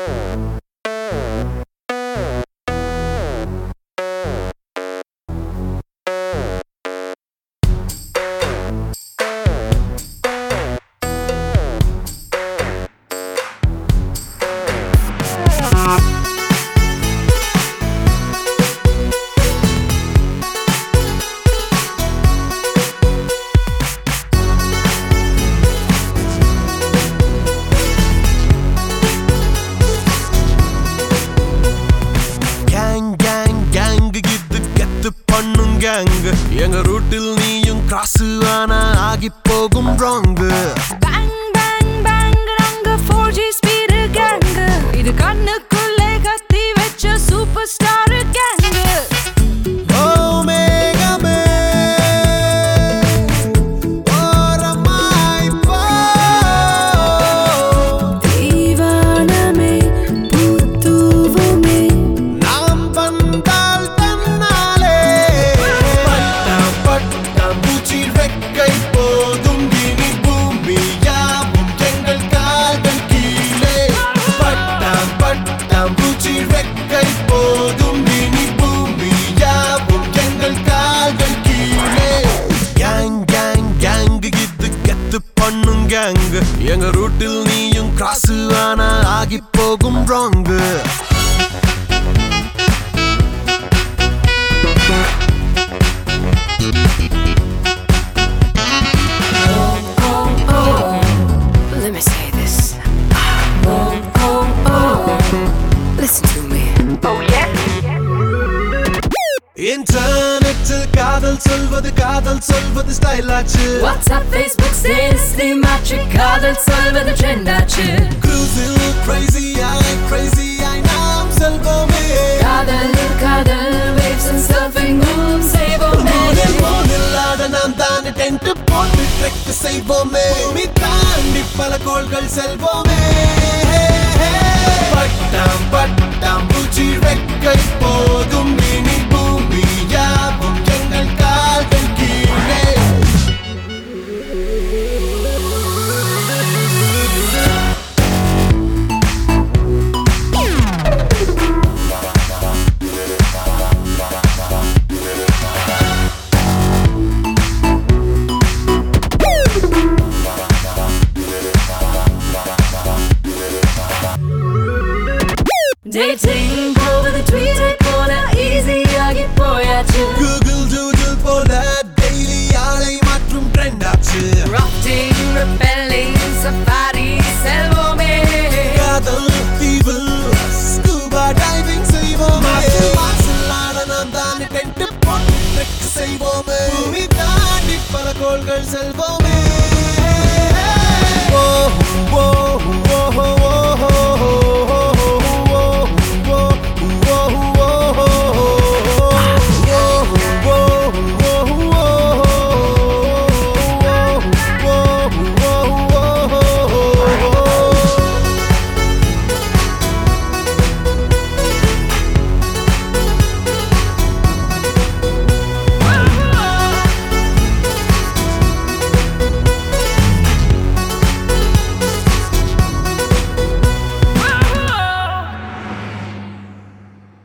எங்க ரூட்டில் நீயும் கிராஸ் ஆனா ஆகி போகும் wrong. Bang bang bang ரங்க 4G ஸ்பீடு கேங். இது கண்ணுக்குள்ளே கத்தி வச்ச சூப்பர் ஸ்டார் கேங். ஓ மேகமே ஓரமாய் போ. தீவானமே பூத்துவுமே நாம் வந்தால் தன்னாலே பட்டம் பட்டம் பூச்சி ரெக்கை போதும் இனி பூமி யாவும் எங்கள் கால்கள் கீழே. பட்டம் பட்டம் பூச்சி ரெக்கை போதும் இனி பூமி யாவும் எங்கள் கால்கள் கீழே. கேங் கேங் கேங் இது கெத்து பண்ணும் கேங். எங்க ரூட்டில் நீயும் கிராஸ் ஆனா ஆகி போகும் wrong. Let me say this. Listen to me. Oh yeah. இன்டர்நெட்டில் காதல் சொல்வது ஸ்டைல் ஆச்சு. WhatsApp, Facebook, Insta மாச்சு காதல் சொல்வது ட்ரெண்ட் ஆச்சு. Cruising crazy ஆய் நாம் செல்வோமே. காதல் waves and surfing moves செய்வோமே. போனில்லாத நாம் தானே டென்ட் போட்டு ட்ரெக் செய்வோமே. பூமி தாண்டி பல கோள்கள் செல்வோமே. பட்டம் பட்டம் பூச்சி ரெக்கை போதும் இனி பூமி யாவும் எங்கள் கால்கள் கீழே. Dating over the Twitter போல easy ஆகி போயாச்சு.